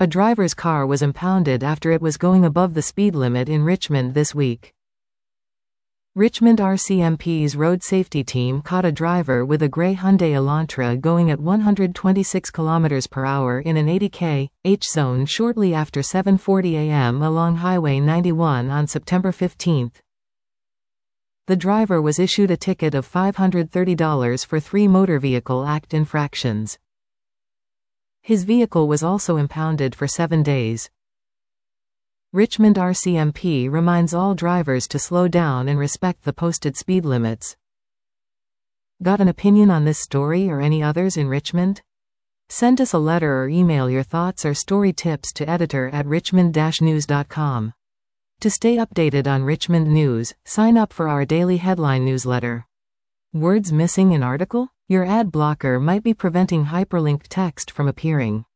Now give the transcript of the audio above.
A driver's car was impounded after it was going above the speed limit in Richmond this week. Richmond RCMP's road safety team caught a driver with a gray Hyundai Elantra going at 126 km per hour in an 80 km/h zone shortly after 7:40 a.m. along Highway 91 on September 15. The driver was issued a ticket of $530 for 3 Motor Vehicle Act infractions. His vehicle was also impounded for 7 days. Richmond RCMP reminds all drivers to slow down and respect the posted speed limits. Got an opinion on this story or any others in Richmond? Send us a letter or email your thoughts or story tips to editor@richmond-news.com. To stay updated on Richmond news, sign up for our daily headline newsletter. Words missing in article? Your ad blocker might be preventing hyperlinked text from appearing.